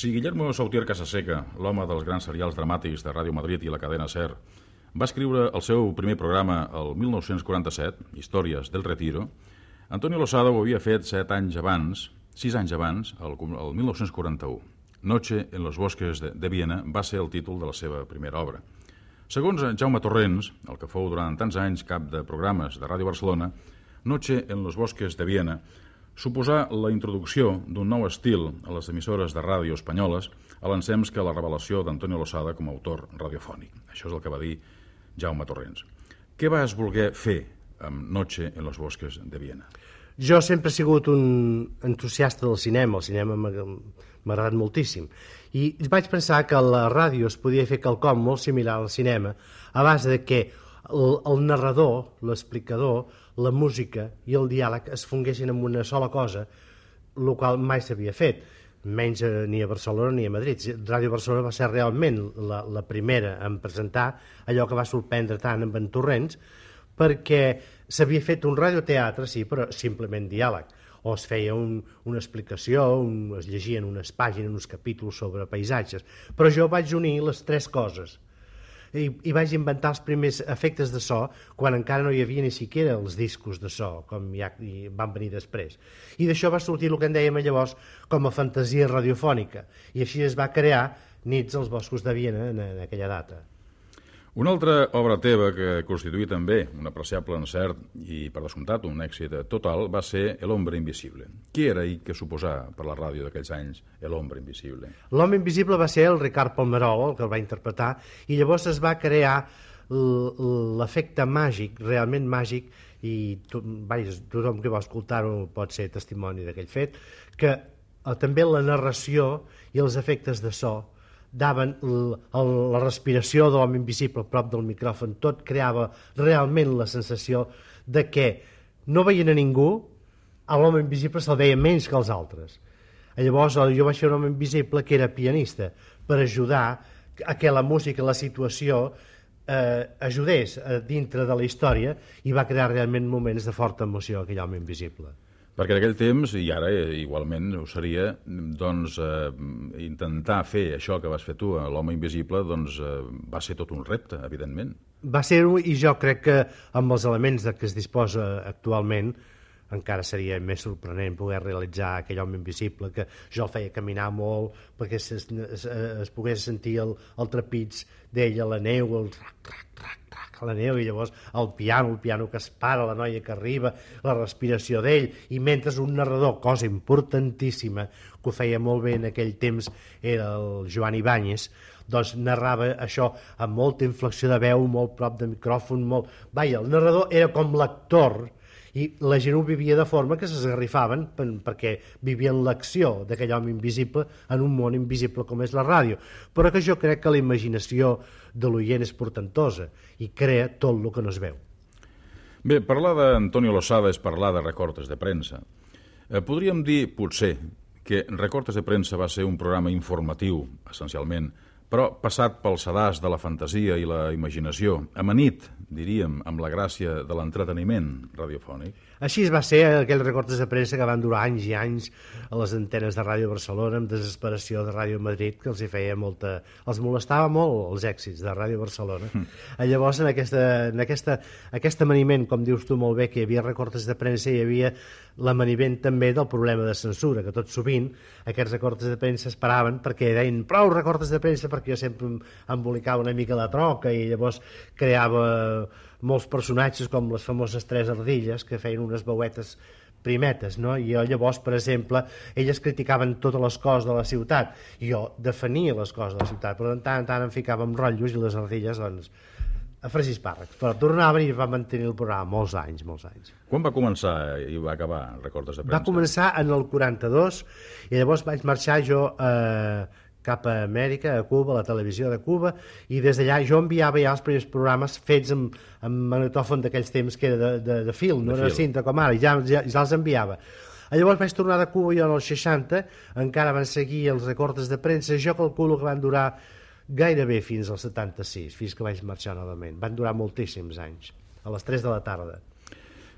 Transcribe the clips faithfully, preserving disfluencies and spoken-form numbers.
Si Guillermo Sautier Casaseca, l'home dels grans serials dramàtics de Ràdio Madrid i la cadena SER, va escriure el seu primer programa el mil nou-cents quaranta-set, Històries del Retiro, Antonio Losada ho havia fet set anys abans, sis anys abans, el, el mil nou-cents quaranta-u. Noche en los bosques de, de Viena va ser el títol de la seva primera obra. Segons Jaume Torrents, el que fou durant tants anys cap de programes de Ràdio Barcelona, Noche en los bosques de Viena suposà la introducció d'un nou estil a les emissores de ràdio espanyoles a l'ensems que la revelació d'Antonio Losada com a autor radiofònic. Això és el que va dir Jaume Torrents. Què vas voler fer amb Noche en los bosques de Viena? Jo sempre he sigut un entusiasta del cinema, el cinema m'ha agradat moltíssim, i vaig pensar que a la ràdio es podia fer quelcom molt similar al cinema, a base de que el, el narrador, l'explicador, la música i el diàleg es fonguessin en una sola cosa, el qual mai s'havia fet, menys ni a Barcelona ni a Madrid. Ràdio Barcelona va ser realment la, la primera en presentar allò que va sorprendre tant amb en Torrents, perquè s'havia fet un radioteatre, sí, però simplement diàleg, o es feia un, una explicació, un, es llegien unes pàgines, uns capítols sobre paisatges, però jo vaig unir les tres coses, i, i vaig inventar els primers efectes de so quan encara no hi havia ni siquiera els discos de so, com ja van venir després. I d'això va sortir el que en dèiem llavors com a fantasia radiofònica, i així es va crear Nits als boscos de Viena en, en aquella data. Una altra obra teva que constituïa també un apreciable encert i, per descomptat, un èxit total va ser El hombre invisible. Què era i què suposà per la ràdio d'aquells anys El hombre invisible? L'home invisible va ser el Ricard Palmerol, el que el va interpretar, i llavors es va crear l'efecte màgic, realment màgic, i to, vaja, tothom que va escoltar-ho pot ser testimoni d'aquell fet, que eh, també la narració i els efectes de so daven l, el, la respiració de l'home invisible a prop del micròfon, tot creava realment la sensació de que no veien a ningú, a l'home invisible se'l veia menys que els altres. Llavors jo vaig ser un home invisible que era pianista, per ajudar a que la música, la situació eh, ajudés a dintre de la història, i va crear realment moments de forta emoció aquell home invisible. Perquè en aquell temps, i ara igualment ho seria, doncs eh, intentar fer això que vas fer tu, l'home invisible, doncs eh, va ser tot un repte, evidentment. Va ser-ho, i jo crec que amb els elements de què es disposa actualment encara seria més sorprenent poder realitzar aquell home invisible, que jo el feia caminar molt perquè es, es, es pogués sentir el, el trepig d'ell a la neu, el rac, rac, rac, rac a la neu, i llavors el piano, el piano que es para, la noia que arriba, la respiració d'ell, i mentre un narrador, cosa importantíssima, que ho feia molt bé en aquell temps, era el Joan Ibáñez, doncs narrava això amb molta inflexió de veu, molt prop de micròfon, molt... Vaja, el narrador era com l'actor, i la gent ho vivia de forma que s'esgarrifaven perquè vivien l'acció d'aquell home invisible en un món invisible com és la ràdio, però que jo crec que la imaginació de l'oient és portentosa i crea tot el que no es veu. Bé, parlar d'Antonio Losada és parlar de Recortes de premsa. Eh, podríem dir, potser, que Recortes de premsa va ser un programa informatiu, essencialment, però passat pel sedàs de la fantasia i la imaginació, amanit, diríem, amb la gràcia de l'entreteniment radiofònic. Així va ser aquells recortes de premsa que van durar anys i anys a les antenes de Ràdio Barcelona, amb desesperació de Ràdio Madrid, que els hi feia molta... els molestava molt els èxits de Ràdio Barcelona. Mm. Llavors, en aquesta, en aquesta, aquest amaniment, com dius tu molt bé, que hi havia recortes de premsa, hi havia l'amaniment també del problema de censura, que tot sovint aquests recortes de premsa es paraven perquè deien prou recortes de premsa, perquè jo sempre embolicava una mica la troca i llavors creava molts personatges com les famoses tres ardilles que feien unes veuetes primetes, no? I jo llavors, per exemple, elles criticaven totes les coses de la ciutat i jo defenia les coses de la ciutat, però de tant en tant em ficava en rotllos i les ardilles, doncs, a fregir espàrrecs, però tornaven i va mantenir el programa molts anys, molts anys. Quan va començar i va acabar Recortes de premsa? Va començar en el quaranta-dos i llavors vaig marxar jo eh, cap a Amèrica, a Cuba, a la televisió de Cuba, i des d'allà jo enviava ja els primers programes fets amb, amb magnetòfon d'aquells temps que era de, de, de fil, no de era fil. Cinta com ara, i ja, ja, ja els enviava. Llavors vaig tornar de Cuba jo en els seixanta, encara van seguir els recortes de premsa, jo calculo que van durar gairebé fins al setanta-sis, fins que vaig marxar novament. Van durar moltíssims anys, a les tres de la tarda.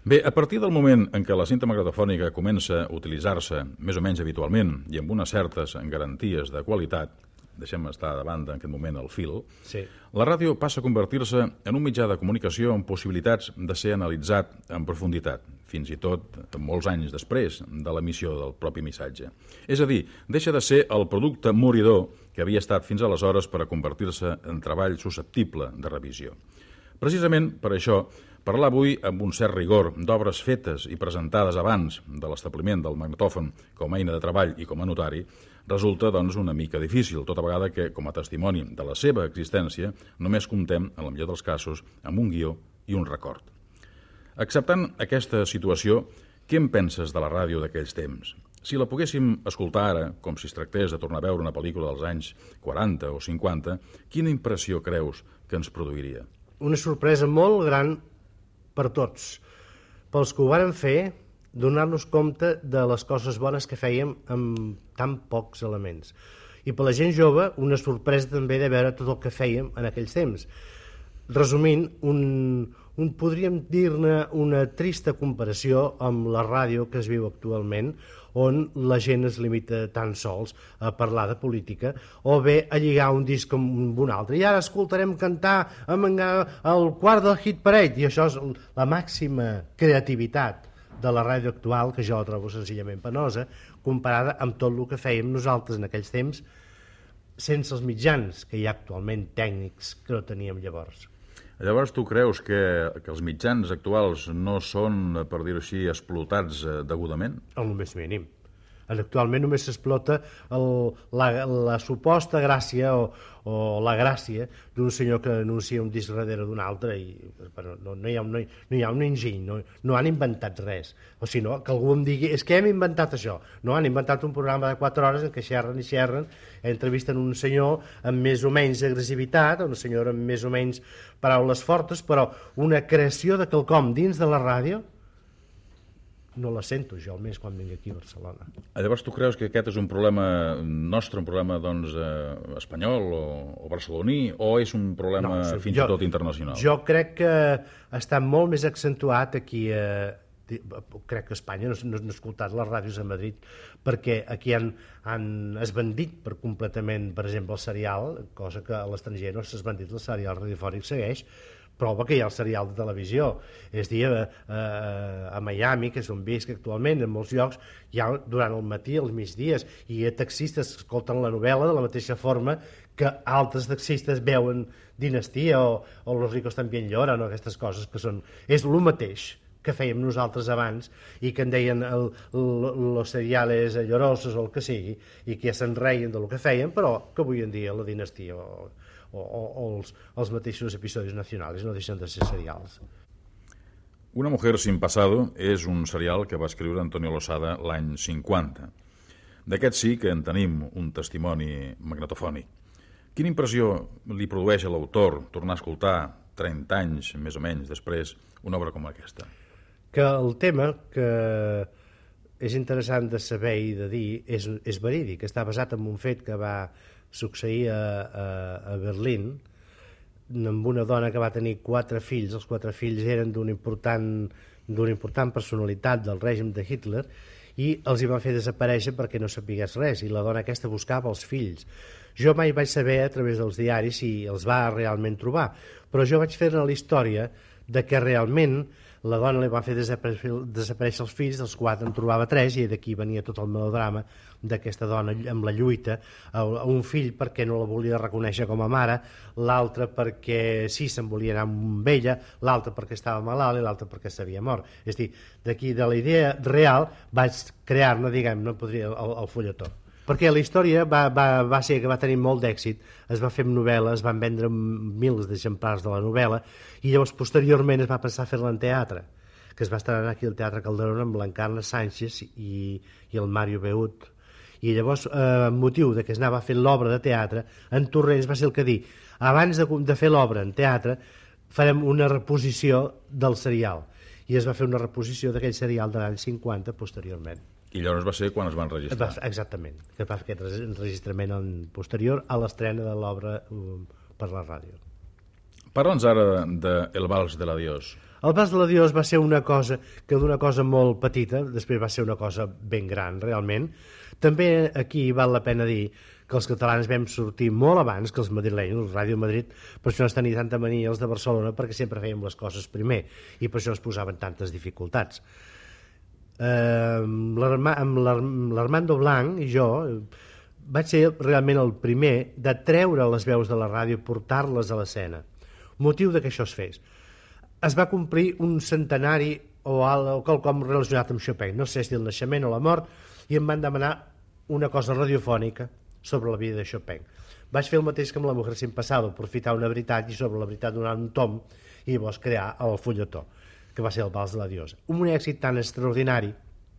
Bé, a partir del moment en què la cinta magnetofònica comença a utilitzar-se més o menys habitualment i amb unes certes garanties de qualitat, deixem estar de banda en aquest moment el fil, sí. La ràdio passa a convertir-se en un mitjà de comunicació amb possibilitats de ser analitzat en profunditat, fins i tot molts anys després de l'emissió del propi missatge. És a dir, deixa de ser el producte moridor que havia estat fins aleshores per a convertir-se en treball susceptible de revisió. Precisament per això, parlar avui amb un cert rigor d'obres fetes i presentades abans de l'establiment del magnetòfon com a eina de treball i com a notari resulta, doncs, una mica difícil, tota vegada que, com a testimoni de la seva existència, només comptem, en el millor dels casos, amb un guió i un record. Acceptant aquesta situació, què en penses de la ràdio d'aquells temps? Si la poguéssim escoltar ara, com si es tractés de tornar a veure una pel·lícula dels anys quaranta o cinquanta, quina impressió creus que ens produiria? Una sorpresa molt gran per tots. Pels que ho varen fer, donar-nos compte de les coses bones que fèiem amb tan pocs elements. I per la gent jove, una sorpresa també de veure tot el que fèiem en aquells temps. Resumint, un, un podríem dir-ne una trista comparació amb la ràdio que es viu actualment, on la gent es limita tan sols a parlar de política o bé a lligar un disc amb un altre. I ara escoltarem cantar amb el quart del hit parade, i això és la màxima creativitat de la ràdio actual, que jo la trobo senzillament penosa, comparada amb tot el que fèiem nosaltres en aquells temps sense els mitjans que hi ha actualment tècnics que no teníem llavors. Llavors tu creus que, que els mitjans actuals no són, per dir-ho així, explotats degudament? El més mínim. Actualment només s'explota el, la, la suposta gràcia o, o la gràcia d'un senyor que anuncia un disc darrere d'un altre i bueno, no, no, hi ha, no, hi, no hi ha un enginy, no, no han inventat res. O si no, que algú em digui, és que hem inventat això. No, han inventat un programa de quatre hores en què xerren i xerren, entrevisten un senyor amb més o menys agressivitat, una senyora amb més o menys paraules fortes, però una creació de quelcom dins de la ràdio no la sento jo, almenys quan vinc aquí a Barcelona. Llavors tu creus que aquest és un problema nostre, un problema doncs, eh, espanyol o, o barceloní, o és un problema no, sí, fins jo, i tot internacional? Jo crec que està molt més accentuat aquí, eh, crec que a Espanya no, no, no he escoltat les ràdios a Madrid, perquè aquí han, han esbandit per completament, per exemple, el serial, cosa que a l'estranger no s'ha esbandit, el serial radiofònic segueix, prova que hi ha el serial de televisió. És dir, a, a, a Miami, que és on visc actualment, en molts llocs, hi ha durant el matí, els migdies, i taxistes escolten la novel·la de la mateixa forma que altres taxistes veuen Dinastia o, o Los ricos también lloran, o aquestes coses que són... És el mateix que fèiem nosaltres abans i que en deien el, el, los seriales llorosos o el que sigui, i que ja se'n reien del que fèiem, però que avui en dia la Dinastia o... o, o els, els mateixos episodis nacionals no deixen de ser serials. Una mujer sin pasado és un serial que va escriure Antonio Losada l'any cinquanta. D'aquest sí que en tenim un testimoni magnetofònic. Quina impressió li produeix a l'autor tornar a escoltar trenta anys, més o menys, després, una obra com aquesta? Que el tema que és interessant de saber i de dir és, és verídic, està basat en un fet que va succeir a, a, a Berlín amb una dona que va tenir quatre fills. Els quatre fills eren d'una important, d'una important personalitat del règim de Hitler i els hi van fer desaparèixer perquè no sapigués res, i la dona aquesta buscava els fills. Jo mai vaig saber a través dels diaris si els va realment trobar, però jo vaig fer-ne la història de que realment la dona li va fer desaparèixer, desaparèixer els fills, dels quatre en trobava tres, i d'aquí venia tot el melodrama d'aquesta dona amb la lluita. Un fill perquè no la volia reconèixer com a mare, l'altre perquè sí, se'n volia anar amb ella, l'altre perquè estava malalt i l'altre perquè s'havia mort. És a dir, d'aquí de la idea real vaig crear-ne, diguem-ne, podria, el, el fulletó. Perquè la història va, va, va ser que va tenir molt d'èxit, es va fer amb novel·la, es van vendre mils d'exemplars de la novel·la, i llavors posteriorment es va pensar a fer-la en teatre, que es va estrenar aquí al Teatre Calderón amb l'Encarna Sánchez i, i el Mario Beut. I llavors, eh, amb motiu de que es anava fent l'obra de teatre, en Torrents va ser el que dir, abans de, de fer l'obra en teatre, farem una reposició del serial. I es va fer una reposició d'aquell serial de l'any cinquanta posteriorment. I llavors va ser quan es van registrar. Exactament, que va fer aquest enregistrament posterior a l'estrena de l'obra per la ràdio. Parla'ns ara de El Vals de l'Adiós. El Vals de l'Adiós va ser una cosa que d'una cosa molt petita, després va ser una cosa ben gran, realment. També aquí val la pena dir que els catalans vam sortir molt abans que els madrilenys, el Ràdio Madrid, per això ens tenia tanta mania els de Barcelona, perquè sempre fèiem les coses primer, i per això ens posaven tantes dificultats. Eh, amb l'Armando Blanc i jo vaig ser realment el primer de treure les veus de la ràdio i portar-les a l'escena, motiu de que això es fes. Es va complir un centenari o, o quelcom relacionat amb Chopin, no sé si el naixement o la mort, i em van demanar una cosa radiofònica sobre la vida de Chopin. Vaig fer el mateix que amb La mujer sin pasado, aprofitar una veritat i sobre la veritat donar un tom i llavors crear el fulletó, que va ser el Vals de l'Adiós. Un èxit tan extraordinari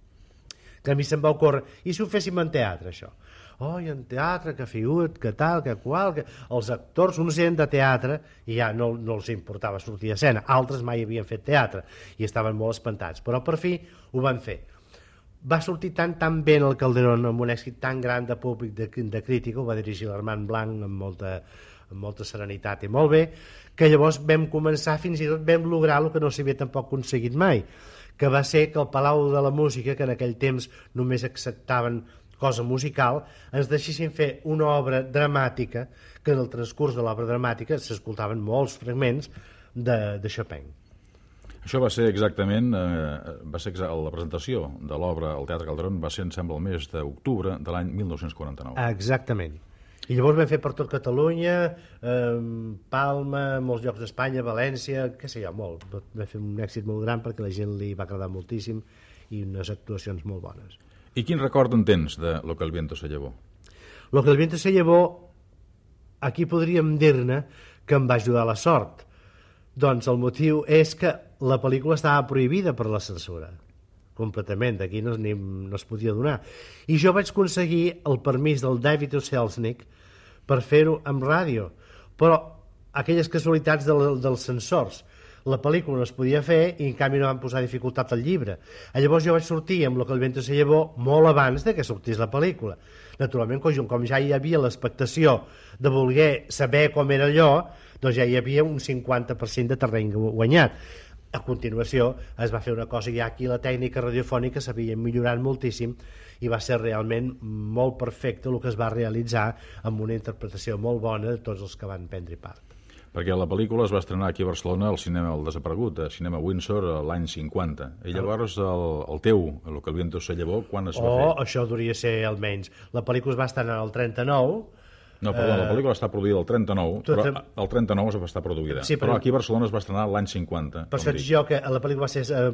que a mi se'm va ocórrer, i si ho féssim en teatre, això? Oh, i en teatre, que figurat, que tal, que qual, que els actors, uns eren de teatre i ja no, no els importava sortir a escena, altres mai havien fet teatre i estaven molt espantats, però per fi ho van fer. Va sortir tan tan bé en el Calderón, amb un èxit tan gran de públic, de, de crítica, ho va dirigir l'Armand Blanc amb molta, amb molta serenitat i molt bé, que llavors vam començar, fins i tot vam lograr el que no s'havia tampoc aconseguit mai, que va ser que el Palau de la Música, que en aquell temps només acceptaven cosa musical, ens deixessin fer una obra dramàtica, que en el transcurs de l'obra dramàtica s'escoltaven molts fragments de, de Chopin. Això va ser exactament, eh, va ser exa la presentació de l'obra al Teatre Calderón va ser, em sembla, el mes d'octubre de l'any mil nou-cents quaranta-nou. Exactament. I llavors vam fer per tot Catalunya, eh, Palma, molts llocs d'Espanya, València, què sé jo, molt. Vam fer un èxit molt gran perquè la gent li va agradar moltíssim i unes actuacions molt bones. I quin record en tens de Lo que el viento se llevó? Lo que el viento se llevó, aquí podríem dir-ne que em va ajudar la sort. Doncs el motiu és que la pel·lícula estava prohibida per la censura, completament, aquí no, ni, no es podia donar. I jo vaig aconseguir el permís del David O. Selznick per fer-ho amb ràdio, però aquelles casualitats del, dels censors, la pel·lícula no es podia fer i en canvi no van posar dificultat al llibre. Llavors jo vaig sortir amb Lo que el viento se llevó molt abans de que sortís la pel·lícula. Naturalment, com ja hi havia l'expectació de voler saber com era allò, doncs ja hi havia un cinquanta per cent de terreny guanyat. A continuació es va fer una cosa, ja aquí la tècnica radiofònica s'havia millorat moltíssim i va ser realment molt perfecte el que es va realitzar amb una interpretació molt bona de tots els que van prendre part. Perquè la pel·lícula es va estrenar aquí a Barcelona al cinema El Desaparegut, a Cinema Windsor, l'any cinquanta. I llavors el, el teu, Lo que el viento se llevó, quan es va oh, fer? Oh, això hauria ser almenys. La pel·lícula es va estrenar el trenta-nou. No, perdó, la pel·lícula està produïda el trenta-nou, però el trenta-nou es va estar produïda. Sí, però... però aquí a Barcelona es va estrenar l'any cinquanta. Per això jo que la pel·lícula va ser eh,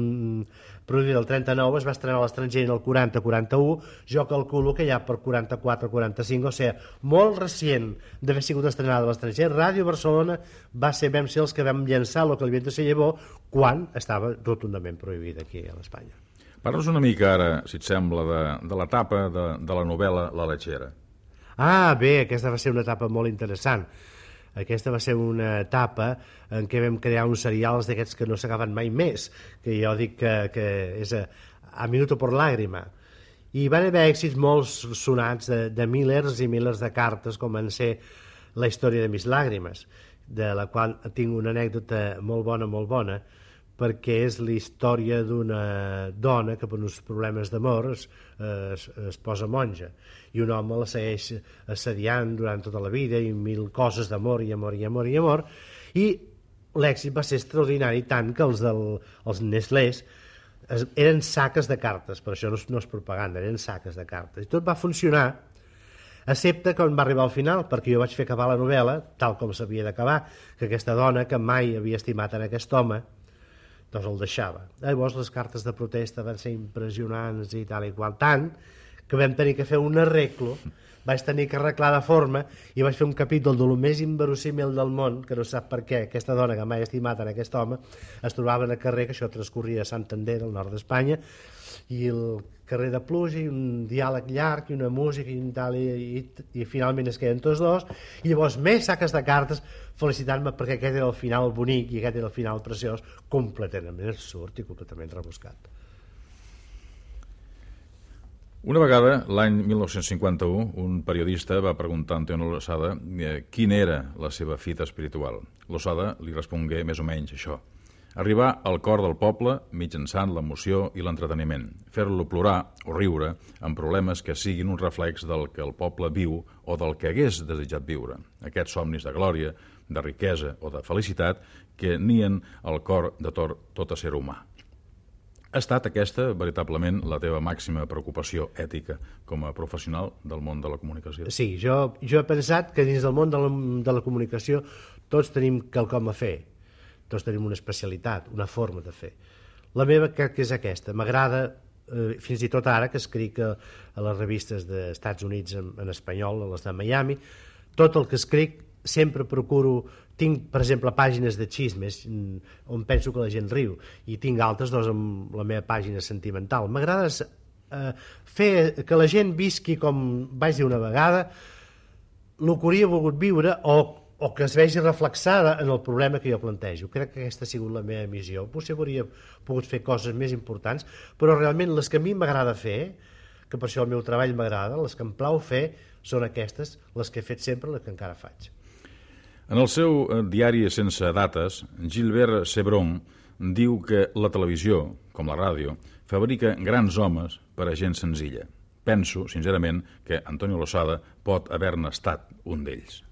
produïda el trenta-nou, es va estrenar a l'estranger en el quaranta quaranta-u, jo calculo que ja per quaranta-quatre quaranta-cinc, o sigui, molt recient d'haver sigut estrenada a l'estranger. Ràdio Barcelona va ser, vam ser els que vam llançar Lo que el viento se llevó quan estava rotundament prohibida aquí a l'Espanya. Parla'ns una mica ara, si et sembla, de, de l'etapa de, de la novel·la La Lechera. Ah, bé, aquesta va ser una etapa molt interessant. Aquesta va ser una etapa en què vam crear uns serials d'aquests que no s'acaben mai més, que jo dic que, que és a, a minuto por lágrima. I van haver èxits molt sonats de, de milers i milers de cartes, com van ser La història de mis làgrimes, de la qual tinc una anècdota molt bona, molt bona, perquè és la història d'una dona que per uns problemes d'amor es, es, es posa monja i un home la segueix assediant durant tota la vida i mil coses d'amor i amor i amor i amor i l'èxit va ser extraordinari tant que els, del, els Nestlés es, eren saques de cartes, per això no és, no és propaganda, eren saques de cartes i tot va funcionar excepte quan va arribar al final, perquè jo vaig fer acabar la novel·la tal com s'havia d'acabar, que aquesta dona que mai havia estimat en aquest home doncs el deixava. Llavors les cartes de protesta van ser impressionants i tal i qual, tant que vam tenir que fer un arreglo, vaig tenir que arreglar de forma i vaig fer un capítol de lo més inverosímil del món, que no sap per què aquesta dona que mai ha estimat en aquest home es trobava en el carrer, que això transcorria a Santander, al nord d'Espanya, i el carrer de pluja i un diàleg llarg i una música i tal, i, i, i finalment es queden tots dos i llavors més saques de cartes felicitant-me perquè aquest era el final bonic i aquest era el final preciós, completament absurd i completament rebuscat. Una vegada, l'any mil nou-cents cinquanta-u, un periodista va preguntar a Antonio Losada eh, quina era la seva fita espiritual. Losada li respongué més o menys això: arribar al cor del poble mitjançant l'emoció i l'entreteniment, fer-lo plorar o riure amb problemes que siguin un reflex del que el poble viu o del que hagués desitjat viure. Aquests somnis de glòria, de riquesa o de felicitat que nien al cor de tot ésser humà. Ha estat aquesta, veritablement, la teva màxima preocupació ètica com a professional del món de la comunicació? Sí, jo, jo he pensat que dins del món de la, de la comunicació tots tenim quelcom a fer, tots tenim una especialitat, una forma de fer. La meva crec que és aquesta. M'agrada, eh, fins i tot ara, que escric a, a les revistes dels Estats Units en, en espanyol, a les de Miami, tot el que escric sempre procuro. Tinc, per exemple, pàgines de xismes on penso que la gent riu, i tinc altres doncs, amb la meva pàgina sentimental. M'agrada eh, fer que la gent visqui, com vaig dir una vegada, el que hauria volgut viure o, o que es vegi reflexada en el problema que jo plantejo. Crec que aquesta ha sigut la meva missió. Potser hauria pogut fer coses més importants, però realment les que a mi m'agrada fer, que per això el meu treball m'agrada, les que em plau fer, són aquestes, les que he fet sempre, les que encara faig. En el seu diari sense dates, Gilbert Sebron diu que la televisió, com la ràdio, fabrica grans homes per a gent senzilla. Penso, sincerament, que Antonio Losada pot haver-ne estat un d'ells.